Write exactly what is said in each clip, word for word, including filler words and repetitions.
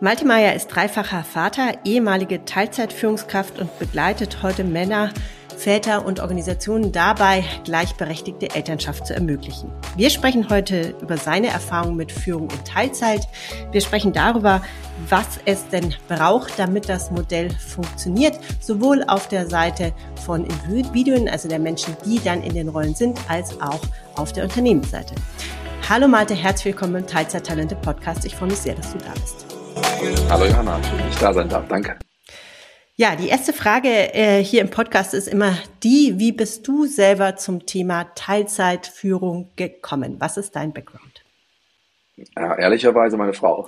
Malte Meyer ist dreifacher Vater, ehemalige Teilzeitführungskraft und begleitet heute Männer, Väter und Organisationen dabei, gleichberechtigte Elternschaft zu ermöglichen. Wir sprechen heute über seine Erfahrungen mit Führung in Teilzeit. Wir sprechen darüber, was es denn braucht, damit das Modell funktioniert, sowohl auf der Seite von Individuen, also der Menschen, die dann in den Rollen sind, als auch auf der Unternehmensseite. Hallo Malte, herzlich willkommen im Teilzeit-Talente-Podcast. Ich freue mich sehr, dass du da bist. Hallo Johanna, schön, dass ich da sein darf. Danke. Ja, die erste Frage äh, hier im Podcast ist immer die, wie bist du selber zum Thema Teilzeitführung gekommen? Was ist dein Background? Ja, ehrlicherweise meine Frau.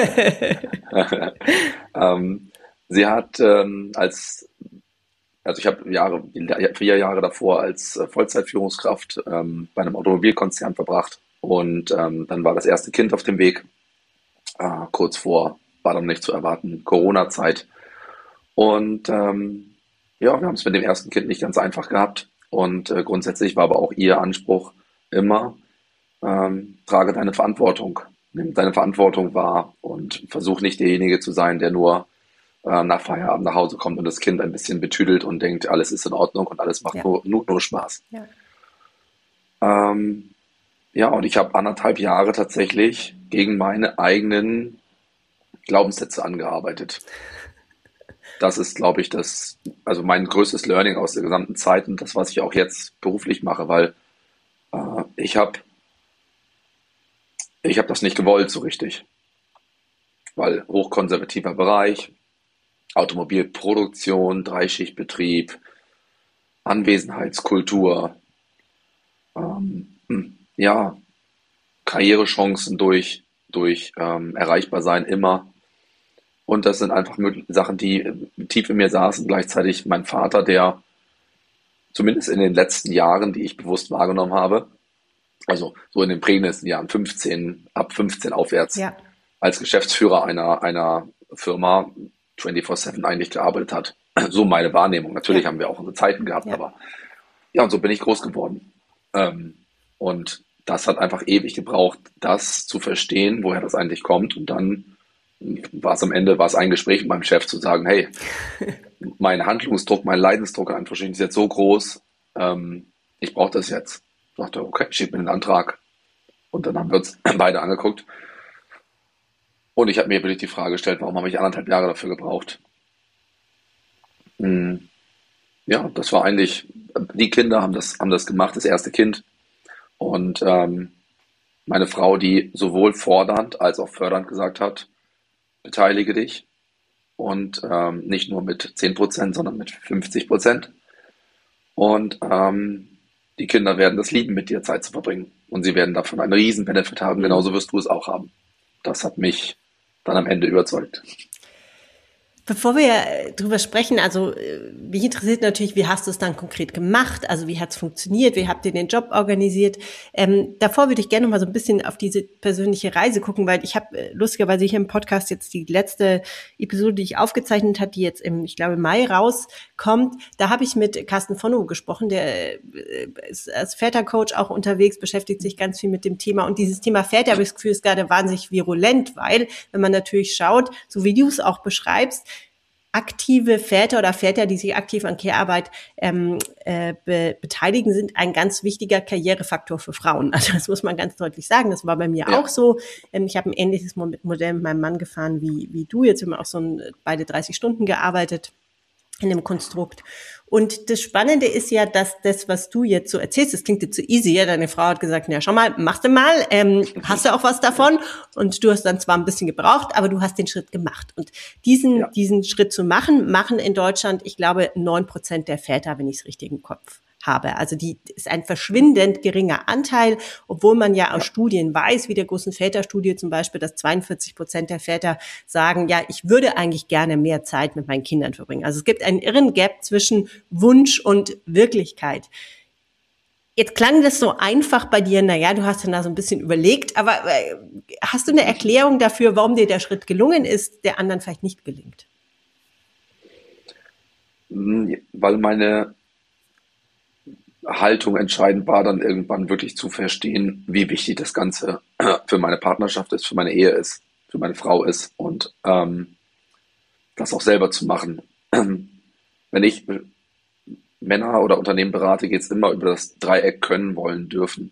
ähm, sie hat ähm, als, also ich habe Jahre, vier Jahre davor als äh, Vollzeitführungskraft ähm, bei einem Automobilkonzern verbracht und ähm, dann war das erste Kind auf dem Weg. Äh, kurz vor, war dann nicht zu erwarten, Corona-Zeit. Und ähm, ja, wir haben es mit dem ersten Kind nicht ganz einfach gehabt. Und äh, grundsätzlich war aber auch ihr Anspruch immer, ähm, trage deine Verantwortung, nimm deine Verantwortung wahr und versuch nicht derjenige zu sein, der nur äh, nach Feierabend nach Hause kommt und das Kind ein bisschen betüdelt und denkt, alles ist in Ordnung und alles macht ja. nur, nur, nur Spaß. Ja, ähm, ja und ich habe anderthalb Jahre tatsächlich gegen meine eigenen Glaubenssätze angearbeitet. Das ist, glaube ich, das, also mein größtes Learning aus der gesamten Zeit und das, was ich auch jetzt beruflich mache, weil äh, ich habe ich habe das nicht gewollt so richtig. Weil hochkonservativer Bereich, Automobilproduktion, Dreischichtbetrieb, Anwesenheitskultur, ähm, ja, Karrierechancen durch, durch ähm, erreichbar sein immer. Und das sind einfach Sachen, die tief in mir saßen. Gleichzeitig mein Vater, der zumindest in den letzten Jahren, die ich bewusst wahrgenommen habe, also so in den prägendsten Jahren, fünfzehn, ab fünfzehn aufwärts, ja. als Geschäftsführer einer, einer Firma vierundzwanzig sieben eigentlich gearbeitet hat. So meine Wahrnehmung. Natürlich ja. haben wir auch unsere Zeiten gehabt, ja. aber ja, und so bin ich groß geworden. Ähm, und das hat einfach ewig gebraucht, das zu verstehen, woher das eigentlich kommt. Und dann war es am Ende, war es ein Gespräch mit meinem Chef zu sagen, hey, mein Handlungsdruck, mein Leidensdruck an Verschiedenen ist jetzt so groß, ähm, ich brauche das jetzt. Ich dachte, okay, schieb mir den Antrag. Und dann haben wir uns beide angeguckt. Und ich habe mir wirklich die Frage gestellt, warum habe ich anderthalb Jahre dafür gebraucht? Hm, ja, das war eigentlich, die Kinder haben das, haben das gemacht, das erste Kind. Und ähm, meine Frau, die sowohl fordernd als auch fördernd gesagt hat, beteilige dich und ähm, nicht nur mit zehn Prozent, sondern mit fünfzig Prozent. Und ähm, die Kinder werden das lieben, mit dir Zeit zu verbringen. Und sie werden davon einen riesen Benefit haben, genauso wirst du es auch haben. Das hat mich dann am Ende überzeugt. Bevor wir drüber sprechen, also mich interessiert natürlich, wie hast du es dann konkret gemacht? Also wie hat es funktioniert? Wie habt ihr den Job organisiert? Ähm, davor würde ich gerne noch mal so ein bisschen auf diese persönliche Reise gucken, weil ich habe lustigerweise hier im Podcast jetzt die letzte Episode, die ich aufgezeichnet habe, die jetzt im, ich glaube, Mai rauskommt. Da habe ich mit Carsten Vonnow gesprochen, der ist als Vätercoach auch unterwegs, beschäftigt sich ganz viel mit dem Thema. Und dieses Thema Väter, habe ich das Gefühl, ist gerade wahnsinnig virulent, weil wenn man natürlich schaut, so wie du es auch beschreibst, aktive Väter oder Väter, die sich aktiv an Care-Arbeit ähm, äh, be- beteiligen, sind ein ganz wichtiger Karrierefaktor für Frauen. Also das muss man ganz deutlich sagen. Das war bei mir ja. auch so. Ähm, ich habe ein ähnliches Modell mit meinem Mann gefahren wie wie du. Jetzt haben wir auch so ein, beide dreißig Stunden gearbeitet in dem Konstrukt. Und das Spannende ist ja, dass das, was du jetzt so erzählst, das klingt jetzt so easy, ja, deine Frau hat gesagt, ja, schau mal, machst du mal, ähm, hast du auch was davon? Und du hast dann zwar ein bisschen gebraucht, aber du hast den Schritt gemacht. Und diesen, ja. diesen Schritt zu machen, machen in Deutschland, ich glaube, neun Prozent der Väter, wenn ich es richtig im Kopf habe. Also die ist ein verschwindend geringer Anteil, obwohl man ja aus ja. Studien weiß, wie der großen Väterstudie zum Beispiel, dass zweiundvierzig Prozent der Väter sagen, ja, ich würde eigentlich gerne mehr Zeit mit meinen Kindern verbringen. Also es gibt einen irren Gap zwischen Wunsch und Wirklichkeit. Jetzt klang das so einfach bei dir, naja, du hast dann da so ein bisschen überlegt, aber äh, hast du eine Erklärung dafür, warum dir der Schritt gelungen ist, der anderen vielleicht nicht gelingt? Weil meine Haltung entscheidend war, dann irgendwann wirklich zu verstehen, wie wichtig das Ganze für meine Partnerschaft ist, für meine Ehe ist, für meine Frau ist und ähm, das auch selber zu machen. Wenn ich Männer oder Unternehmen berate, geht es immer über das Dreieck können, wollen, dürfen.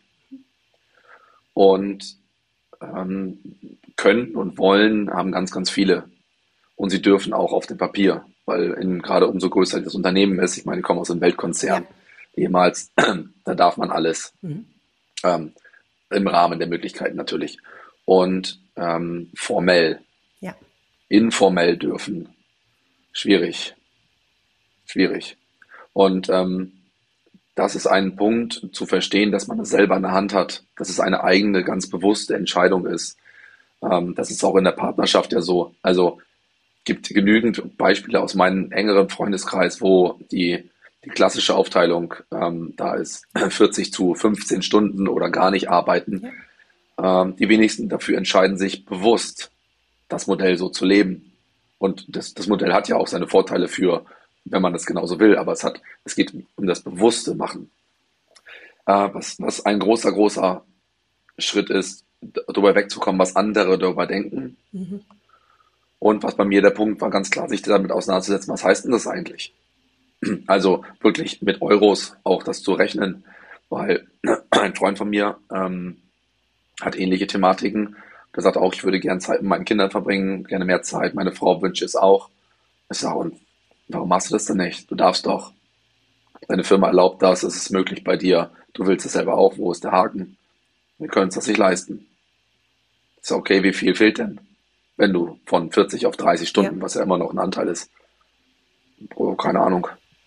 Und ähm, können und wollen haben ganz, ganz viele. Und sie dürfen auch auf dem Papier, weil in, gerade umso größer das Unternehmen ist, ich meine, ich komme aus einem Ja. Weltkonzern, ehemals, da darf man alles, Mhm. ähm, im Rahmen der Möglichkeiten natürlich. Und ähm, formell, Ja. informell dürfen, schwierig, schwierig. Und ähm, das ist ein Punkt zu verstehen, dass man es selber in der Hand hat, dass es eine eigene, ganz bewusste Entscheidung ist. Ähm, das ist auch in der Partnerschaft ja so. Also gibt genügend Beispiele aus meinem engeren Freundeskreis, wo die, die klassische Aufteilung ähm, da ist, vierzig zu fünfzehn Stunden oder gar nicht arbeiten. Ja. Ähm, die wenigsten dafür entscheiden sich bewusst, das Modell so zu leben. Und das, das Modell hat ja auch seine Vorteile für, wenn man das genauso will, aber es hat, es geht um das bewusste Machen. Äh, was, was ein großer, großer Schritt ist, darüber wegzukommen, was andere darüber denken. Mhm. Und was bei mir der Punkt war, ganz klar, sich damit auseinanderzusetzen, was heißt denn das eigentlich? Also wirklich mit Euros auch das zu rechnen, weil ein Freund von mir ähm, hat ähnliche Thematiken. Der sagt auch, ich würde gerne Zeit mit meinen Kindern verbringen, gerne mehr Zeit. Meine Frau wünscht es auch. Ich sage, und warum machst du das denn nicht? Du darfst doch. Deine Firma erlaubt das, es ist möglich bei dir. Du willst es selber auch. Wo ist der Haken? Wir können es das nicht leisten. Ich sage, okay, wie viel fehlt denn? Wenn du von vierzig auf dreißig Ja. Stunden, was ja immer noch ein Anteil ist. Oh, keine Ahnung.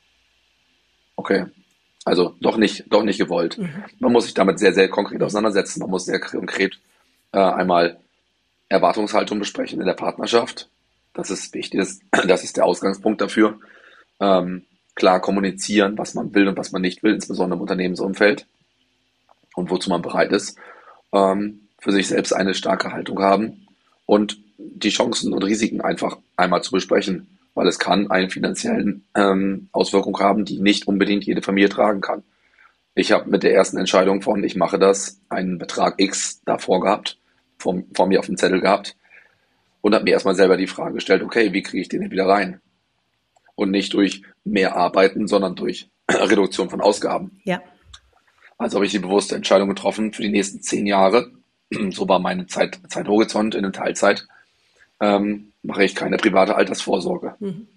Okay. Also doch nicht, doch nicht gewollt. Mhm. Man muss sich damit sehr, sehr konkret Mhm. auseinandersetzen. Man muss sehr konkret äh, einmal Erwartungshaltung besprechen in der Partnerschaft. Das ist wichtig. Das, das ist der Ausgangspunkt dafür. Ähm, klar kommunizieren, was man will und was man nicht will, insbesondere im Unternehmensumfeld und wozu man bereit ist. Ähm, für sich selbst eine starke Haltung haben und die Chancen und Risiken einfach einmal zu besprechen, weil es kann eine finanzielle ähm, Auswirkung haben, die nicht unbedingt jede Familie tragen kann. Ich habe mit der ersten Entscheidung von, ich mache das, einen Betrag X davor gehabt, vor, vor mir auf dem Zettel gehabt und habe mir erstmal selber die Frage gestellt, okay, wie kriege ich den wieder rein? Und nicht durch mehr Arbeiten, sondern durch Reduktion von Ausgaben. Ja. Also habe ich die bewusste Entscheidung getroffen für die nächsten zehn Jahre, so war mein Zeit, Zeithorizont in der Teilzeit, ähm, mache ich keine private Altersvorsorge. Mhm.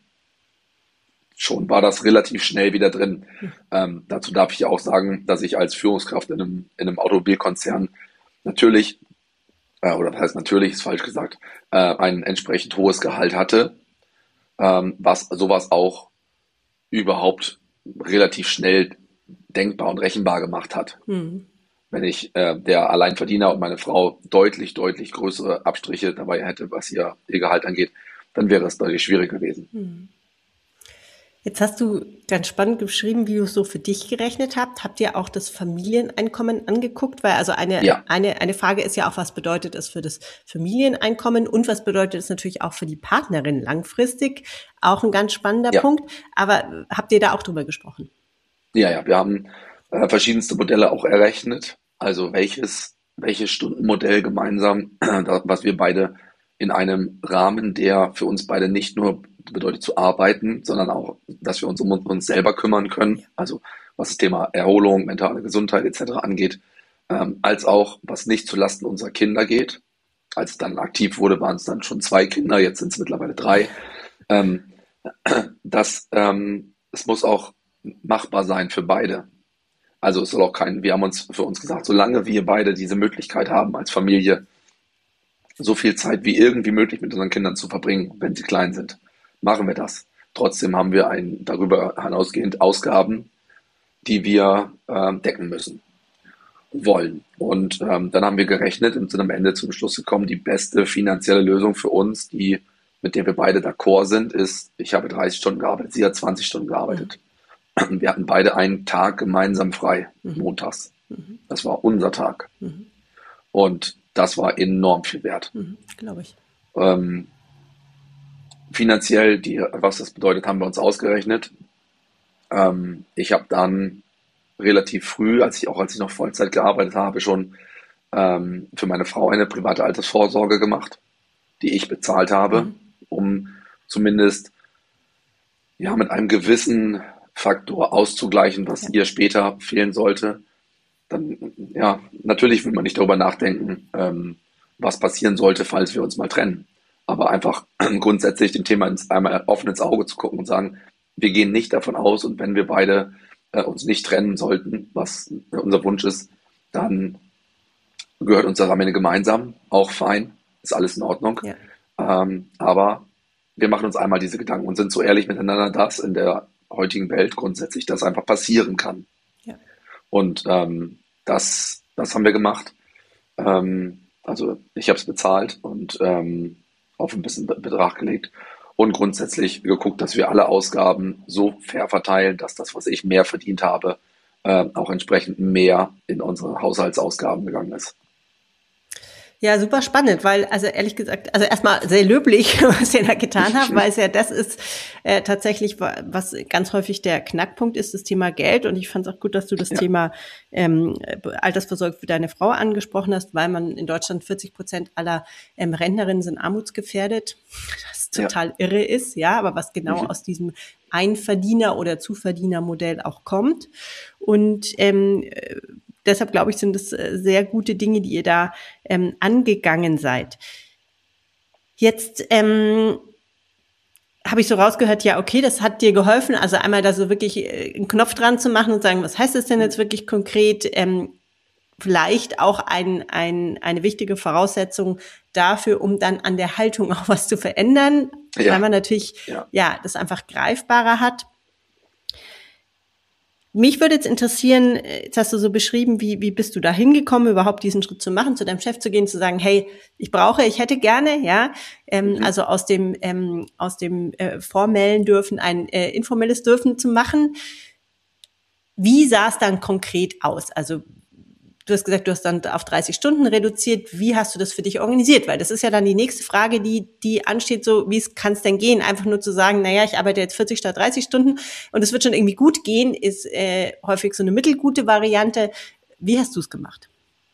Schon war das relativ schnell wieder drin. Mhm. Ähm, dazu darf ich auch sagen, dass ich als Führungskraft in einem, in einem Automobilkonzern natürlich, äh, oder das heißt natürlich, ist falsch gesagt, äh, ein entsprechend hohes Gehalt hatte, ähm, was sowas auch überhaupt relativ schnell denkbar und rechenbar gemacht hat. Mhm. Wenn ich äh, der Alleinverdiener und meine Frau deutlich, deutlich größere Abstriche dabei hätte, was ihr, ihr Gehalt angeht, dann wäre es deutlich schwieriger gewesen. Mhm. Jetzt hast du ganz spannend beschrieben, wie du es so für dich gerechnet habt. Habt ihr auch das Familieneinkommen angeguckt? Weil also eine, Ja, eine, eine Frage ist ja auch, was bedeutet es für das Familieneinkommen und was bedeutet es natürlich auch für die Partnerin langfristig? Auch ein ganz spannender ja, Punkt. Aber habt ihr da auch drüber gesprochen? ja, ja. Wir haben äh, verschiedenste Modelle auch errechnet. Also welches, welches Stundenmodell gemeinsam, da- was wir beide in einem Rahmen, der für uns beide nicht nur bedeutet zu arbeiten, sondern auch, dass wir uns um uns selber kümmern Ja. können. Also was das Thema Erholung, mentale Gesundheit et cetera angeht, ähm, als auch was nicht zulasten unserer Kinder geht. Als es dann aktiv wurde, waren es dann schon zwei Kinder, jetzt sind es mittlerweile drei. Ähm, das, ähm, es muss auch machbar sein für beide. Also es soll auch kein, wir haben uns für uns gesagt, solange wir beide diese Möglichkeit haben, als Familie so viel Zeit wie irgendwie möglich mit unseren Kindern zu verbringen, wenn sie klein sind, machen wir das. Trotzdem haben wir ein, darüber hinausgehend Ausgaben, die wir äh, decken müssen, wollen. Und ähm, dann haben wir gerechnet und sind am Ende zum Schluss gekommen, die beste finanzielle Lösung für uns, die, mit der wir beide d'accord sind, ist, ich habe dreißig Stunden gearbeitet, sie hat zwanzig Stunden Mhm. gearbeitet. Wir hatten beide einen Tag gemeinsam frei, Mhm. montags. Mhm. Das war unser Tag. Mhm. Und das war enorm viel wert. Mhm. Glaube ich. Ähm, finanziell, die, was das bedeutet, haben wir uns ausgerechnet. Ähm, ich habe dann relativ früh, als ich auch als ich noch Vollzeit gearbeitet habe, schon ähm, für meine Frau eine private Altersvorsorge gemacht. die ich bezahlt habe, Mhm. um zumindest ja mit einem gewissen Faktor auszugleichen, was Ja. ihr später fehlen sollte. Dann, ja, natürlich will man nicht darüber nachdenken, ähm, was passieren sollte, falls wir uns mal trennen. Aber einfach grundsätzlich dem Thema ins, einmal offen ins Auge zu gucken und sagen, wir gehen nicht davon aus, und wenn wir beide äh, uns nicht trennen sollten, was unser Wunsch ist, dann gehört uns das am Ende gemeinsam, auch fein, ist alles in Ordnung. Ja. Ähm, aber wir machen uns einmal diese Gedanken und sind so ehrlich miteinander, dass in der heutigen Welt grundsätzlich das einfach passieren kann. Ja. Und ähm, das, das haben wir gemacht. Ähm, also ich habe es bezahlt und ähm, auf ein bisschen Be- Betrag gelegt und grundsätzlich geguckt, dass wir alle Ausgaben so fair verteilen, dass das, was ich mehr verdient habe, äh, auch entsprechend mehr in unsere Haushaltsausgaben gegangen ist. Ja, super spannend, weil, also ehrlich gesagt, also erstmal sehr löblich, was ihr da getan habt, weil es ja das ist äh, tatsächlich, wa- was ganz häufig der Knackpunkt ist, das Thema Geld. Und ich fand es auch gut, dass du das Ja, Thema ähm, Altersvorsorge für deine Frau angesprochen hast, weil man in Deutschland vierzig Prozent aller ähm, Rentnerinnen sind armutsgefährdet, was ja. total irre ist, ja, aber was genau Mhm. aus diesem Einverdiener- oder Zuverdienermodell auch kommt. Und ähm, deshalb glaube ich, sind es äh, sehr gute Dinge, die ihr da ähm, angegangen seid. Jetzt ähm, habe ich so rausgehört, ja, okay, das hat dir geholfen, also einmal da so wirklich äh, einen Knopf dran zu machen und sagen, was heißt das denn jetzt wirklich konkret? Ähm, vielleicht auch ein, ein, eine wichtige Voraussetzung dafür, um dann an der Haltung auch was zu verändern, weil Ja, man natürlich, ja. ja, das einfach greifbarer hat. Mich würde jetzt interessieren, äh, jetzt hast du so beschrieben, wie, wie bist du da hingekommen, überhaupt diesen Schritt zu machen, zu deinem Chef zu gehen, zu sagen, hey, ich brauche, ich hätte gerne, ja, ähm, Mhm. also aus dem, ähm, aus dem äh, formellen Dürfen ein äh, informelles Dürfen zu machen. Wie sah es dann konkret aus? Also du hast gesagt, du hast dann auf dreißig Stunden reduziert. Wie hast du das für dich organisiert? Weil das ist ja dann die nächste Frage, die, die ansteht, so, wie kann es denn gehen? Einfach nur zu sagen, naja, ich arbeite jetzt vierzig statt dreißig Stunden und es wird schon irgendwie gut gehen, ist äh, häufig so eine mittelgute Variante. Wie hast du es gemacht?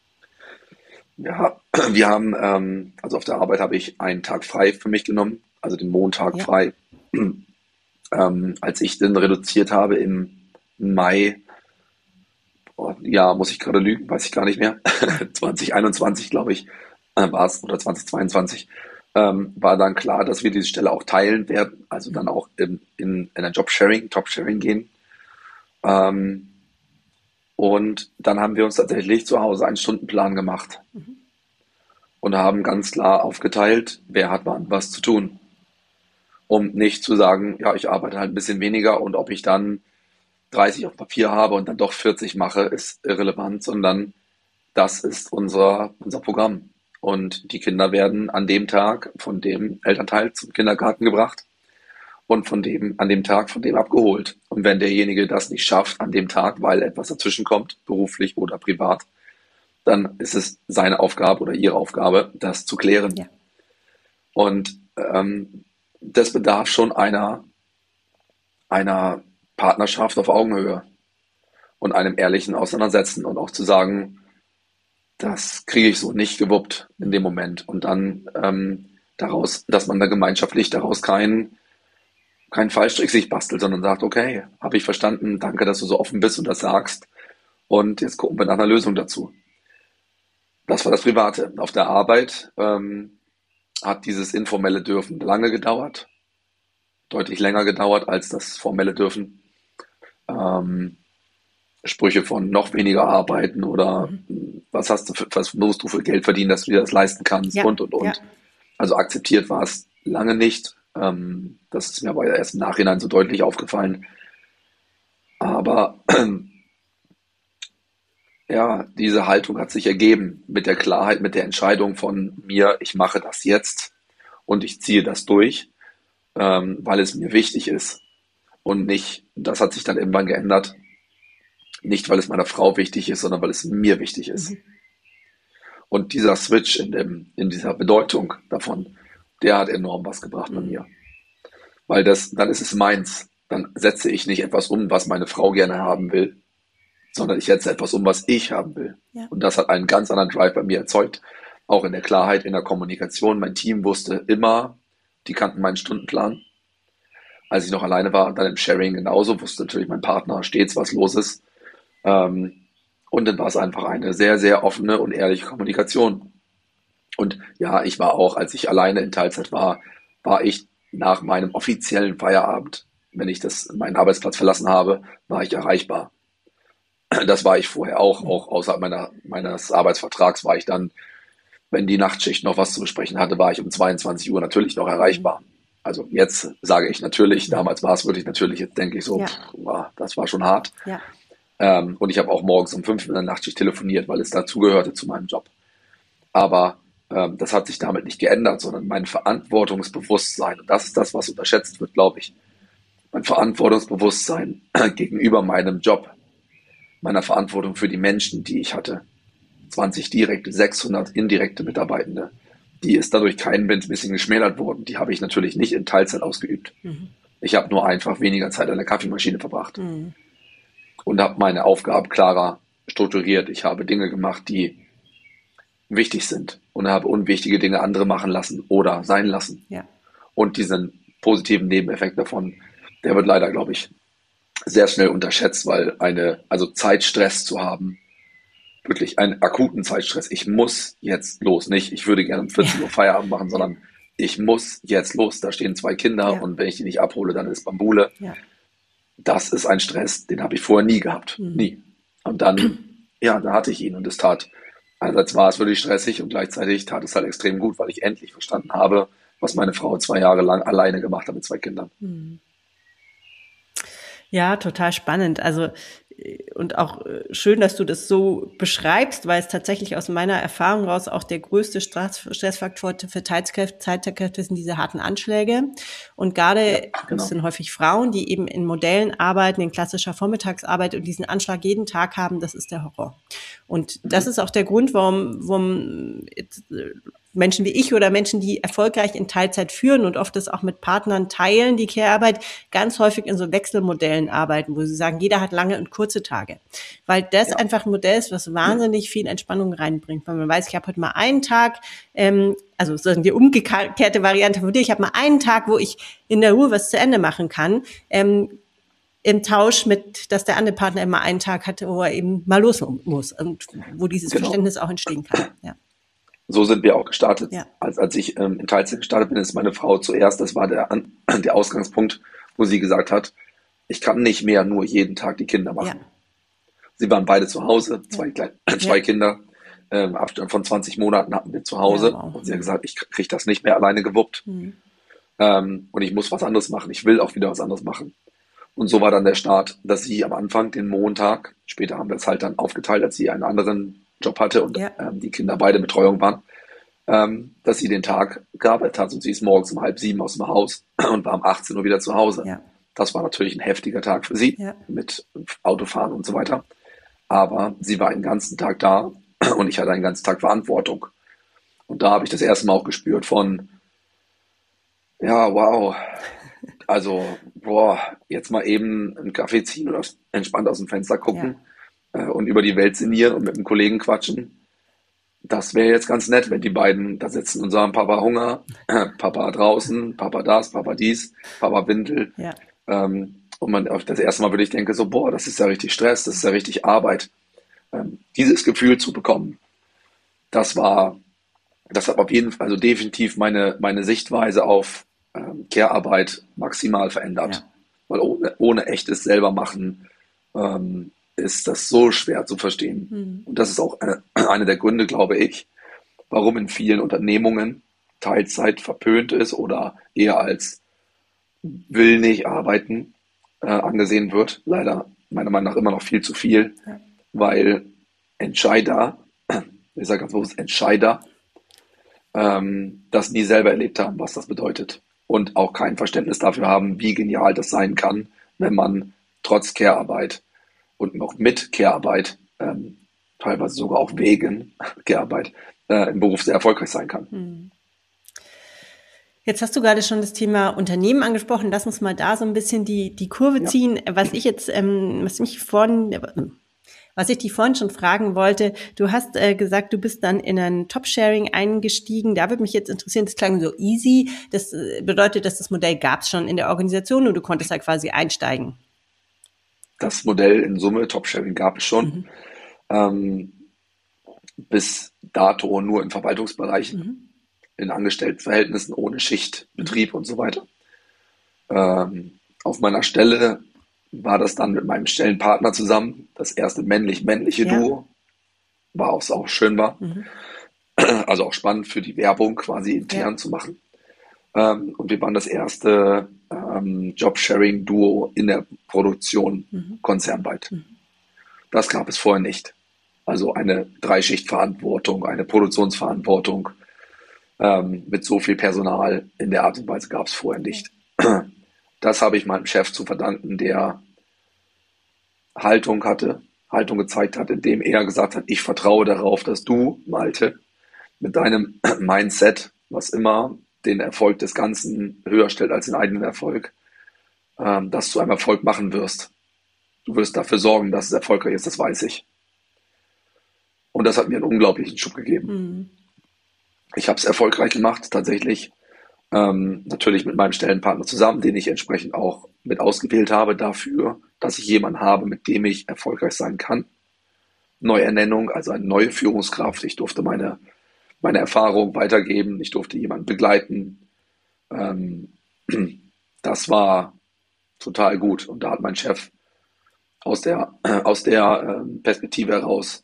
Ja, wir haben, ähm, also auf der Arbeit habe ich einen Tag frei für mich genommen, also den Montag Ja. frei. Ähm, als ich den reduziert habe im Mai, oh, ja, muss ich gerade lügen, weiß ich gar nicht mehr, zwanzig einundzwanzig, glaube ich, äh, war es, oder zwanzig zweiundzwanzig, ähm, war dann klar, dass wir diese Stelle auch teilen werden, also dann auch in, in, in ein Jobsharing, Top-Sharing gehen. Ähm, und dann haben wir uns tatsächlich zu Hause einen Stundenplan gemacht Mhm. und haben ganz klar aufgeteilt, wer hat wann was zu tun, um nicht zu sagen, ja, ich arbeite halt ein bisschen weniger und ob ich dann dreißig auf Papier habe und dann doch vierzig mache, ist irrelevant, sondern das ist unser, unser Programm. Und die Kinder werden an dem Tag von dem Elternteil zum Kindergarten gebracht und von dem, an dem Tag von dem abgeholt. Und wenn derjenige das nicht schafft an dem Tag, weil etwas dazwischen kommt, beruflich oder privat, dann ist es seine Aufgabe oder ihre Aufgabe, das zu klären. Ja. Und ähm, das bedarf schon einer, einer Partnerschaft auf Augenhöhe und einem ehrlichen Auseinandersetzen und auch zu sagen, das kriege ich so nicht gewuppt in dem Moment. Und dann ähm, daraus, dass man da gemeinschaftlich daraus keinen keinen Fallstrick sich bastelt, sondern sagt, okay, habe ich verstanden, danke, dass du so offen bist und das sagst. Und jetzt gucken wir nach einer Lösung dazu. Das war das Private. Auf der Arbeit ähm, hat dieses informelle Dürfen lange gedauert, deutlich länger gedauert als das formelle Dürfen. Ähm, Sprüche von noch weniger arbeiten oder Mhm. was hast du für, was musst du für Geld verdienen, dass du dir das leisten kannst Ja, und und ja. und. Also akzeptiert war es lange nicht. Ähm, das ist mir aber erst im Nachhinein so deutlich aufgefallen. Aber ja, diese Haltung hat sich ergeben mit der Klarheit, mit der Entscheidung von mir, ich mache das jetzt und ich ziehe das durch, ähm, weil es mir wichtig ist. Und nicht, das hat sich dann irgendwann geändert, nicht weil es meiner Frau wichtig ist, sondern weil es mir wichtig ist. Mhm. Und dieser Switch in, dem, in dieser Bedeutung davon, der hat enorm was gebracht bei Mhm. mir. Weil das, dann ist es meins. Dann setze ich nicht etwas um, was meine Frau gerne haben will, sondern ich setze etwas um, was ich haben will. Ja. Und das hat einen ganz anderen Drive bei mir erzeugt. auch in der Klarheit, in der Kommunikation. Mein Team wusste immer, die kannten meinen Stundenplan. Als ich noch alleine war, dann im Sharing genauso, wusste natürlich mein Partner stets, was los ist. Ähm, und dann war es einfach eine sehr, sehr offene und ehrliche Kommunikation. Und ja, ich war auch, als ich alleine in Teilzeit war, war ich nach meinem offiziellen Feierabend, wenn ich das, meinen Arbeitsplatz verlassen habe, war ich erreichbar. Das war ich vorher auch, auch außerhalb meiner, meines Arbeitsvertrags war ich dann, wenn die Nachtschicht noch was zu besprechen hatte, war ich um zweiundzwanzig Uhr natürlich noch erreichbar. Also jetzt sage ich natürlich, damals war es wirklich natürlich, jetzt denke ich so, Ja. pff, wow, das war schon hart. Ja. Ähm, und ich habe auch morgens um fünf in der Nachtschicht telefoniert, weil es dazugehörte zu meinem Job. Aber ähm, das hat sich damit nicht geändert, sondern mein Verantwortungsbewusstsein, und das ist das, was unterschätzt wird, glaube ich, mein Verantwortungsbewusstsein gegenüber meinem Job, meiner Verantwortung für die Menschen, die ich hatte, zwanzig direkte, sechshundert indirekte Mitarbeitende, die ist dadurch kein bisschen geschmälert worden. Die habe ich natürlich nicht in Teilzeit ausgeübt. Mhm. Ich habe nur einfach weniger Zeit an der Kaffeemaschine verbracht Mhm. und habe meine Aufgaben klarer strukturiert. Ich habe Dinge gemacht, die wichtig sind und habe unwichtige Dinge andere machen lassen oder sein lassen. Ja. Und diesen positiven Nebeneffekt davon, der wird leider, glaube ich, sehr schnell unterschätzt, weil eine, also Zeitstress zu haben, wirklich einen akuten Zeitstress. Ich muss jetzt los. Nicht, ich würde gerne um vierzehn Uhr Feierabend machen, sondern ich muss jetzt los. Da stehen zwei Kinder Ja. und wenn ich die nicht abhole, dann ist Bambule. Ja. Das ist ein Stress, den habe ich vorher nie gehabt. Mhm. Nie. Und dann, ja, da hatte ich ihn und es tat, einerseits war es wirklich stressig und gleichzeitig tat es halt extrem gut, weil ich endlich verstanden habe, was meine Frau zwei Jahre lang alleine gemacht hat mit zwei Kindern. Mhm. Ja, total spannend. Also und auch äh, schön, dass du das so beschreibst, weil es tatsächlich aus meiner Erfahrung raus auch der größte Stress, Stressfaktor für Teilzeitkräfte, Teilzeitkräfte sind diese harten Anschläge. Und gerade, Ja, das genau. sind häufig Frauen, die eben in Modellen arbeiten, in klassischer Vormittagsarbeit und diesen Anschlag jeden Tag haben, das ist der Horror. Und das ist auch der Grund, warum, warum jetzt, äh, Menschen wie ich oder Menschen, die erfolgreich in Teilzeit führen und oft das auch mit Partnern teilen, die Care-Arbeit, ganz häufig in so Wechselmodellen arbeiten, wo sie sagen, jeder hat lange und kurze Tage. Weil das Ja. einfach ein Modell ist, was wahnsinnig viel Entspannung reinbringt. Weil man weiß, ich habe heute mal einen Tag, ähm, also sagen die umgekehrte Variante von dir, ich habe mal einen Tag, wo ich in der Ruhe was zu Ende machen kann, ähm, im Tausch mit, dass der andere Partner immer einen Tag hatte, wo er eben mal los muss und wo dieses Genau. Verständnis auch entstehen kann. Ja. So sind wir auch gestartet. Ja. Als, als ich ähm, in Teilzeit gestartet bin, ist meine Frau zuerst, das war der, An der Ausgangspunkt, wo sie gesagt hat, ich kann nicht mehr nur jeden Tag die Kinder machen. Ja. Sie waren beide zu Hause, zwei, Ja. klein, zwei Ja. Kinder, ähm, Abstand von zwanzig Monaten hatten wir zu Hause. Ja, wow. Und sie hat gesagt, ich kriege das nicht mehr alleine gewuppt. Mhm. Ähm, und ich muss was anderes machen. Ich will auch wieder was anderes machen. Und so war dann der Start, dass sie am Anfang den Montag, später haben wir es halt dann aufgeteilt, als sie einen anderen Job hatte und Ja. ähm, die Kinder beide in Betreuung waren, ähm, dass sie den Tag gearbeitet hat und sie ist morgens um halb sieben aus dem Haus und war um achtzehn Uhr wieder zu Hause. Ja. Das war natürlich ein heftiger Tag für sie Ja. mit Autofahren und so weiter. Aber sie war den ganzen Tag da und ich hatte einen ganzen Tag Verantwortung. Und da habe ich das erste Mal auch gespürt von, ja, wow, also, boah, jetzt mal eben einen Kaffee ziehen oder entspannt aus dem Fenster gucken äh, und über die Welt sinnieren und mit einem Kollegen quatschen. Das wäre jetzt ganz nett, wenn die beiden da sitzen und sagen, Papa Hunger, äh, Papa draußen, Papa das, Papa dies, Papa Windel. Ja. Ähm, und man auf das erste Mal würde ich denke so, boah, das ist ja richtig Stress, das ist ja richtig Arbeit. Ähm, dieses Gefühl zu bekommen, das war, das hat auf jeden Fall, also definitiv meine, meine Sichtweise auf ähm, Care-Arbeit maximal verändert. Ja. Weil ohne, ohne echtes selber machen ähm, ist das so schwer zu verstehen. Mhm. Und das ist auch eine, eine der Gründe, glaube ich, warum in vielen Unternehmungen Teilzeit verpönt ist oder eher als will nicht arbeiten äh, angesehen wird. Leider meiner Meinung nach immer noch viel zu viel, Ja. weil Entscheider, ich sage ganz bewusst Entscheider, ähm, das nie selber erlebt haben, was das bedeutet. Und auch kein Verständnis dafür haben, wie genial das sein kann, wenn man trotz Care-Arbeit und noch mit Care-Arbeit, ähm, teilweise sogar auch wegen Care-Arbeit, äh, im Beruf sehr erfolgreich sein kann. Mhm. Jetzt hast du gerade schon das Thema Unternehmen angesprochen. Lass uns mal da so ein bisschen die, die Kurve Ja. ziehen. Was ich jetzt, ähm, was mich vorhin, Was ich dich vorhin schon fragen wollte, du hast äh, gesagt, du bist dann in ein Top-Sharing eingestiegen. Da würde mich jetzt interessieren, das klang so easy. Das äh, bedeutet, dass das Modell gab es schon in der Organisation und du konntest da quasi einsteigen. Das Modell in Summe, Top-Sharing, gab es schon. Mhm. Ähm, bis dato nur in Verwaltungsbereichen, Mhm. in Angestelltenverhältnissen ohne Schichtbetrieb und so weiter. Ähm, auf meiner Stelle war das dann mit meinem Stellenpartner zusammen, das erste männlich-männliche Ja. Duo, war auch, auch schön war. Mhm. Also auch spannend für die Werbung quasi Ja. intern zu machen. Ähm, und wir waren das erste ähm, Job-Sharing-Duo in der Produktion Mhm. konzernweit. Mhm. Das gab es vorher nicht. Also eine Dreischichtverantwortung, eine Produktionsverantwortung ähm, mit so viel Personal in der Art und Weise gab es vorher nicht. Das habe ich meinem Chef zu verdanken, der Haltung hatte, Haltung gezeigt hat, indem er gesagt hat, ich vertraue darauf, dass du, Malte, mit deinem Mindset, was immer den Erfolg des Ganzen höher stellt als den eigenen Erfolg, ähm, das zu einem Erfolg machen wirst. Du wirst dafür sorgen, dass es erfolgreich ist, das weiß ich. Und das hat mir einen unglaublichen Schub gegeben. Mhm. Ich habe es erfolgreich gemacht, tatsächlich. Ähm, natürlich mit meinem Stellenpartner zusammen, den ich entsprechend auch mit ausgewählt habe dafür, dass ich jemanden habe, mit dem ich erfolgreich sein kann. Neuernennung, also eine neue Führungskraft. Ich durfte meine, meine Erfahrung weitergeben. Ich durfte jemanden begleiten. Ähm, das war total gut. Und da hat mein Chef aus der, aus der ähm, Perspektive heraus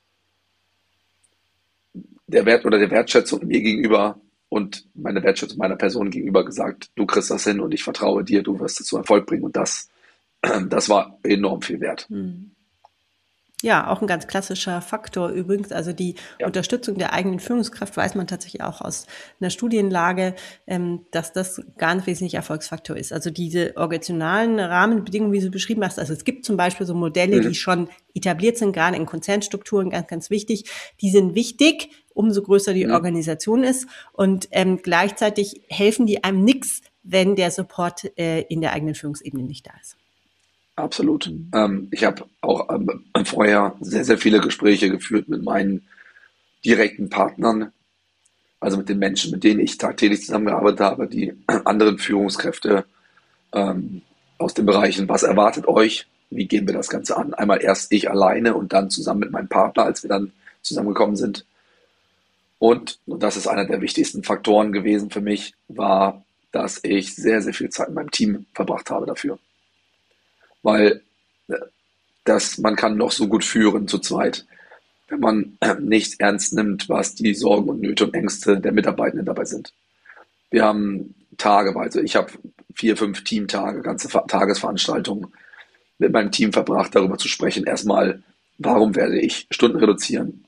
der Wert oder der Wertschätzung mir gegenüber und meine Wertschätzung meiner Person gegenüber gesagt, du kriegst das hin und ich vertraue dir, du wirst es zu Erfolg bringen. Und das, das war enorm viel wert. Mhm. Ja, auch ein ganz klassischer Faktor übrigens. Also die Ja. Unterstützung der eigenen Führungskraft weiß man tatsächlich auch aus einer Studienlage, ähm, dass das ganz wesentlicher Erfolgsfaktor ist. Also diese organisationalen Rahmenbedingungen, wie du beschrieben hast. Also es gibt zum Beispiel so Modelle, die Mhm. schon etabliert sind, gerade in Konzernstrukturen, ganz, ganz wichtig. Die sind wichtig, umso größer die Mhm. Organisation ist. Und ähm, gleichzeitig helfen die einem nichts, wenn der Support äh, in der eigenen Führungsebene nicht da ist. Absolut. Mhm. Ähm, ich habe auch ähm, vorher sehr, sehr viele Gespräche geführt mit meinen direkten Partnern, also mit den Menschen, mit denen ich tagtäglich zusammengearbeitet habe, die anderen Führungskräfte ähm, aus den Bereichen, was erwartet euch, wie gehen wir das Ganze an? Einmal erst ich alleine und dann zusammen mit meinem Partner, als wir dann zusammengekommen sind. Und, und das ist einer der wichtigsten Faktoren gewesen für mich, war, dass ich sehr, sehr viel Zeit mit meinem Team verbracht habe dafür. Weil äh, das, man kann noch so gut führen zu zweit, wenn man äh, nicht ernst nimmt, was die Sorgen und Nöte und Ängste der Mitarbeitenden dabei sind. Wir haben tageweise, ich habe vier, fünf Teamtage, ganze Tagesveranstaltungen mit meinem Team verbracht, darüber zu sprechen. Erstmal, warum werde ich Stunden reduzieren?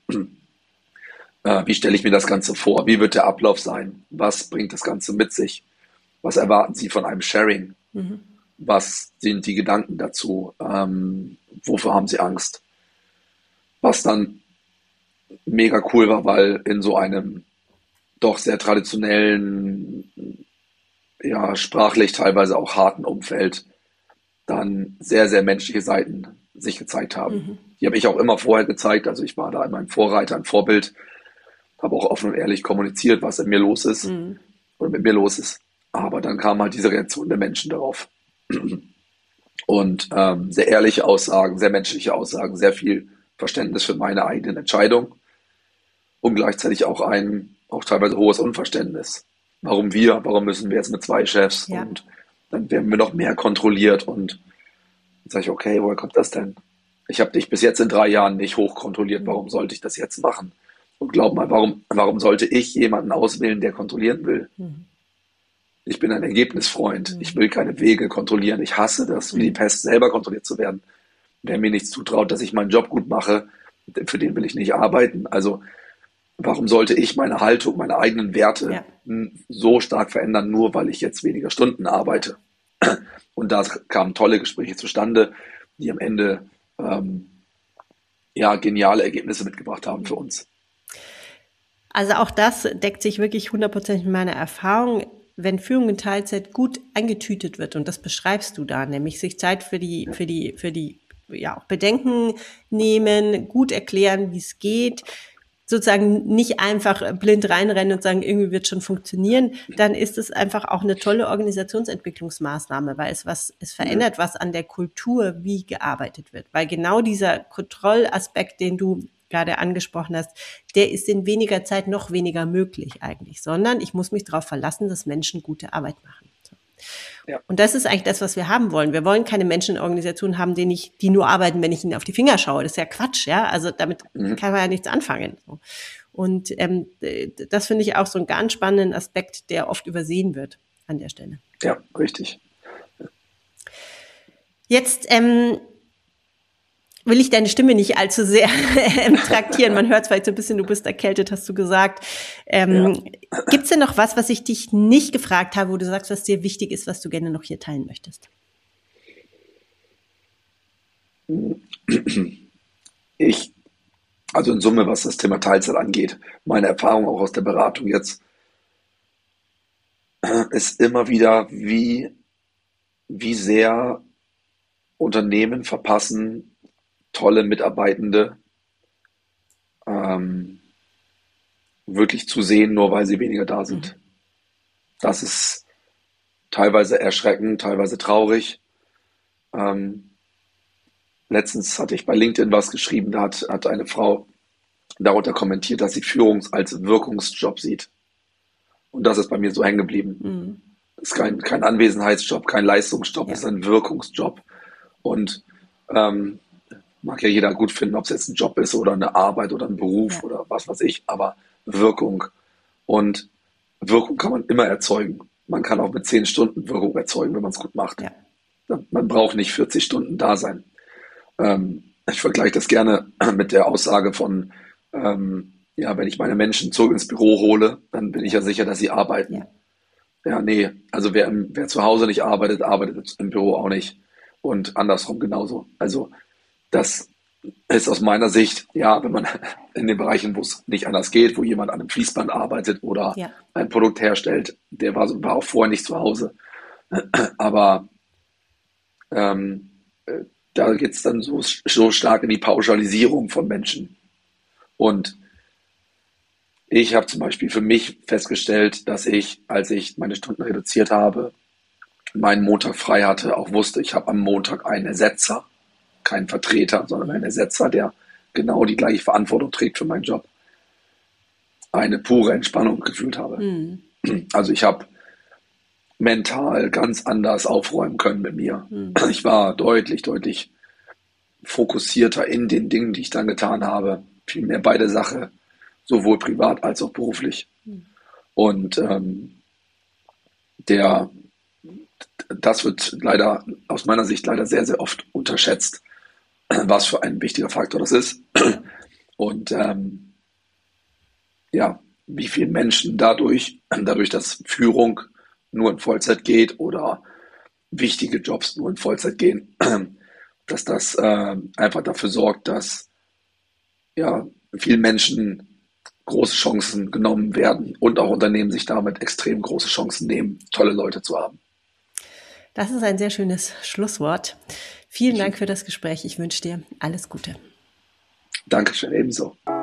Äh, wie stelle ich mir das Ganze vor? Wie wird der Ablauf sein? Was bringt das Ganze mit sich? Was erwarten Sie von einem Sharing? Mhm. Was sind die Gedanken dazu? Ähm, wofür haben Sie Angst? Was dann mega cool war, weil in so einem doch sehr traditionellen, ja, sprachlich teilweise auch harten Umfeld dann sehr, sehr menschliche Seiten sich gezeigt haben. Mhm. Die habe ich auch immer vorher gezeigt. Also ich war da immer ein Vorreiter, ein Vorbild, habe auch offen und ehrlich kommuniziert, was in mir los ist Mhm. oder mit mir los ist. Aber dann kam halt diese Reaktion der Menschen darauf. Und ähm, sehr ehrliche Aussagen, sehr menschliche Aussagen, sehr viel Verständnis für meine eigenen Entscheidungen und gleichzeitig auch ein, auch teilweise hohes Unverständnis. Warum wir? Warum müssen wir jetzt mit zwei Chefs? Ja. Und dann werden wir noch mehr kontrolliert. Und dann sage ich, okay, woher kommt das denn? Ich habe dich bis jetzt in drei Jahren nicht hochkontrolliert. Mhm. Warum sollte ich das jetzt machen? Und glaub mal, warum, warum sollte ich jemanden auswählen, der kontrollieren will? Mhm. Ich bin ein Ergebnisfreund. Ich Mhm. will keine Wege kontrollieren. Ich hasse das, wie die Mhm. Pest, selber kontrolliert zu werden. Wer mir nichts zutraut, dass ich meinen Job gut mache, für den will ich nicht arbeiten. Also warum sollte ich meine Haltung, meine eigenen Werte Ja. so stark verändern, nur weil ich jetzt weniger Stunden arbeite? Und da kamen tolle Gespräche zustande, die am Ende ähm, ja geniale Ergebnisse mitgebracht haben für uns. Also auch das deckt sich wirklich hundertprozentig mit meiner Erfahrung. Wenn Führung in Teilzeit gut eingetütet wird, und das beschreibst du da, nämlich sich Zeit für die, für die, für die ja auch Bedenken nehmen, gut erklären, wie es geht, sozusagen nicht einfach blind reinrennen und sagen, irgendwie wird schon funktionieren, dann ist es einfach auch eine tolle Organisationsentwicklungsmaßnahme, weil es was, es verändert was an der Kultur, wie gearbeitet wird. Weil genau dieser Kontrollaspekt, den du gerade angesprochen hast, der ist in weniger Zeit noch weniger möglich eigentlich, sondern ich muss mich darauf verlassen, dass Menschen gute Arbeit machen. Ja. Und das ist eigentlich das, was wir haben wollen. Wir wollen keine Menschenorganisationen haben, die nicht, die nur arbeiten, wenn ich ihnen auf die Finger schaue. Das ist ja Quatsch, ja. Also damit mhm. kann man ja nichts anfangen. Und ähm, das finde ich auch so einen ganz spannenden Aspekt, der oft übersehen wird an der Stelle. Ja, richtig. Jetzt ähm, will ich deine Stimme nicht allzu sehr ähm, traktieren. Man hört vielleicht so ein bisschen, du bist erkältet, hast du gesagt. Ähm, ja. Gibt es denn noch was, was ich dich nicht gefragt habe, wo du sagst, was dir wichtig ist, was du gerne noch hier teilen möchtest? Ich, also in Summe, was das Thema Teilzeit angeht, meine Erfahrung auch aus der Beratung jetzt, ist immer wieder, wie, wie sehr Unternehmen verpassen, tolle Mitarbeitende ähm, wirklich zu sehen, nur weil sie weniger da sind. Mhm. Das ist teilweise erschreckend, teilweise traurig. Ähm, letztens hatte ich bei LinkedIn was geschrieben, da hat, hat eine Frau darunter kommentiert, dass sie Führung als Wirkungsjob sieht. Und das ist bei mir so hängen geblieben. Mhm. Das ist kein, kein Anwesenheitsjob, kein Leistungsjob, ja. Es ist ein Wirkungsjob. Und ähm, mag ja jeder gut finden, ob es jetzt ein Job ist oder eine Arbeit oder ein Beruf ja. oder was weiß ich, aber Wirkung. Und Wirkung kann man immer erzeugen. Man kann auch mit zehn Stunden Wirkung erzeugen, wenn man es gut macht. Ja. Man braucht nicht vierzig Stunden da sein. Ähm, ich vergleiche das gerne mit der Aussage von, ähm, ja, wenn ich meine Menschen zurück ins Büro hole, dann bin ich ja sicher, dass sie arbeiten. Ja, ja nee, also wer, wer zu Hause nicht arbeitet, arbeitet im Büro auch nicht. Und andersrum genauso. Also das ist aus meiner Sicht, ja, wenn man in den Bereichen, wo es nicht anders geht, wo jemand an einem Fließband arbeitet oder ja. ein Produkt herstellt, der war, war auch vorher nicht zu Hause. Aber ähm, da geht es dann so, so stark in die Pauschalisierung von Menschen. Und ich habe zum Beispiel für mich festgestellt, dass ich, als ich meine Stunden reduziert habe, meinen Montag frei hatte, auch wusste, ich habe am Montag einen Ersetzer, keinen Vertreter, sondern einen Ersetzer, der genau die gleiche Verantwortung trägt für meinen Job, eine pure Entspannung gefühlt habe. Mhm. Also ich habe mental ganz anders aufräumen können mit mir. Mhm. Ich war deutlich, deutlich fokussierter in den Dingen, die ich dann getan habe, viel mehr bei der Sache, sowohl privat als auch beruflich. Mhm. Und ähm, der das wird leider, aus meiner Sicht leider sehr, sehr oft unterschätzt, was für ein wichtiger Faktor das ist. Und ähm, ja, wie viele Menschen dadurch, dadurch, dass Führung nur in Vollzeit geht oder wichtige Jobs nur in Vollzeit gehen, dass das äh, einfach dafür sorgt, dass ja, vielen Menschen große Chancen genommen werden und auch Unternehmen sich damit extrem große Chancen nehmen, tolle Leute zu haben. Das ist ein sehr schönes Schlusswort. Vielen Dank für das Gespräch. Ich wünsche dir alles Gute. Dankeschön, ebenso.